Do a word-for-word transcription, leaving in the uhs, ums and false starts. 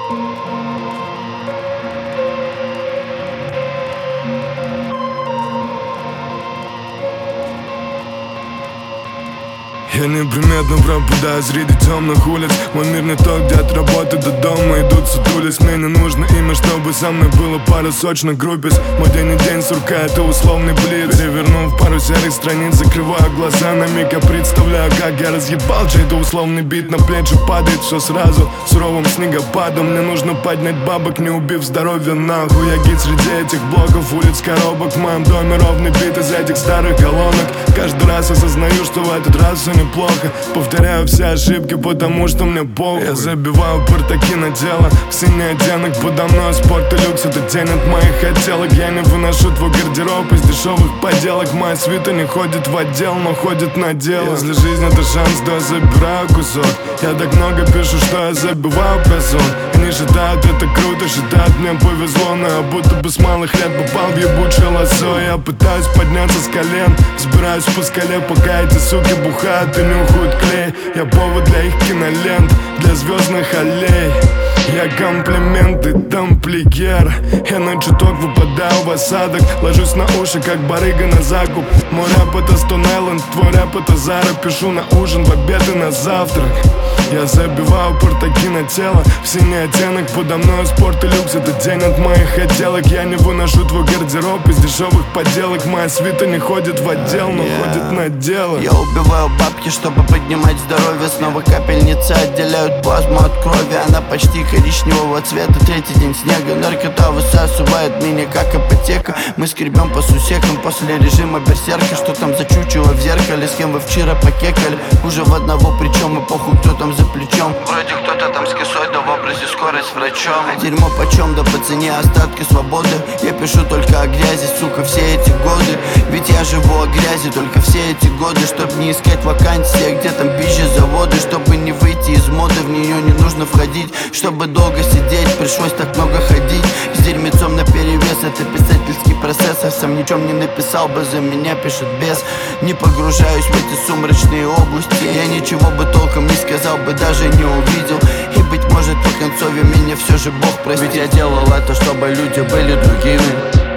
Я неприметно пропадаю среди темных улиц. Мой мир не то, где от работы до дома идут сутулись. Мне не нужно имя, чтобы со мной было пара сочных группиц. Мой день и день сурка, это условный блиц. Перевернув пару серых страниц, закрываю глаза на миг. Я представляю, как я разъебал чей-то условный бит. На плечи падает все сразу суровым снегопадом. Мне нужно поднять бабок, не убив здоровье нахуй. Я гид среди этих блоков, улиц, коробок. В моем доме ровный бит из этих старых колонок. Каждый раз осознаю, что в этот раз все неплохо. Повторяю все ошибки, потому что мне похуй. Я забиваю портаки на тело в синий оттенок. Подо мной спорт и люкс, это тень от моих хотелок. Я не выношу твой гардероб из дешевых поделок. Моя свита не ходит в отдел, но ходит на дело. Если жизнь это шанс, то я забираю кусок. Я так много пишу, что я забиваю прозон. Они считают это круто, считают мне повезло. Но я будто бы с малых лет попал в ебучее лосо. Я пытаюсь подняться с колен, взбираюсь по скале, пока эти суки бухают и нюхают клей. Я повод для их кинолент, для звездных аллей. Я комплименты тамплиер. Я на чуток выпадаю в осадок, ложусь на уши, как барыга на закуп. Мой рэп это Stone Island, твой рэп это Зара. Пишу на ужин, в обед и на завтрак. Я забиваю портаки на тело в синий оттенок. Подо мной спорт и люкс, это тень от моих хотелок. Я не выношу твой гардероб из дешевых поделок. Моя свита не ходит в отдел, но yeah. ходит на дело. Я убиваю бабки, чтобы поднимать здоровье. Снова капельницы отделяют плазму от крови. Она почти коричневого цвета, третий день снега. Наркота высасывает меня, как ипотека. Мы скребем по сусекам после режима берсерка. Что там за чучело в зеркале, с кем вы вчера покекали? Уже в одного, причем и похуй, кто там за плечом. Вроде кто-то там с кисой, да в образе скорость врачом. Дерьмо почем, да по цене остатки свободы. Я пишу только о грязи, сука, все эти годы. Ведь я живу о грязи только все эти годы. Чтоб не искать вакансии, где там пищи заводы. Чтобы не выйти из моды, в нее не нужно входить. Чтобы долго сидеть, пришлось так много ходить. С дерьмецом наперевес, это писательский процесс. Я сам ничем не написал бы, за меня пишет бес. Не погружаюсь в эти сумрачные области. Я ничего бы толком не сказал бы, даже не увидел. И быть может по концове меня все же Бог простит. Ведь я делал это, чтобы люди были другими.